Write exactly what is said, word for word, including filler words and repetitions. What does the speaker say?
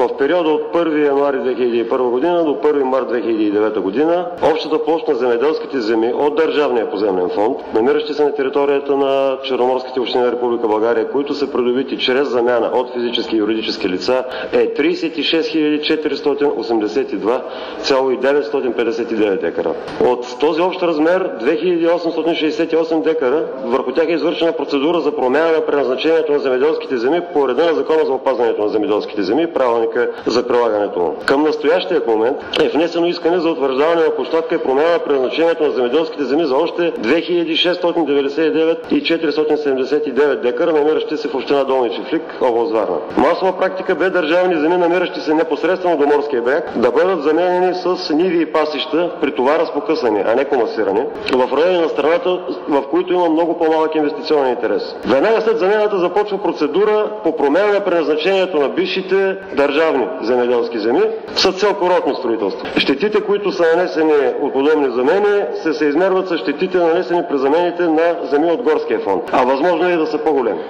В периода от първи януари две хиляди и първа година до първи март две хиляди и девета година общата площ на земеделските земи от Държавния поземлен фонд, намиращи се на територията на черноморските общини на Република България, които са придобити чрез замяна от физически и юридически лица, е тридесет и шест хиляди четиристотин осемдесет и два цяло деветстотин петдесет и девет декара. От този общ размер две хиляди осемстотин шестдесет и осем декара, върху тях е извършена процедура за промяна на предназначението на земеделските земи по реда на Закона за опазването на земеделските земи и правилника за прилагането му. Към настоящия момент е внесено искане за утвърждаване на площадка и промяна на предназначението на земеделските земи за още две хиляди шестстотин деветдесет и девет и четиристотин седемдесет и девет декара, намиращи се в община Долни Чифлик, област Варна. Масова практика бе държавни земи, намиращи се непосредствено до морския бряг, да бъдат заменени с ниви и пасища, при това разпокъсани, а не комасирани, в райони на страната, в които има много по-малък инвестиционен интерес. Веднага след замяната започва процедура по промяна на предназначението на бившите държавни земеделски земи с цел курортно строителство. Щетите, които са нанесени от подобни замени, се се измерват с щетите, нанесени при замените на земи от горския фонд, а възможно е и да са по-големи.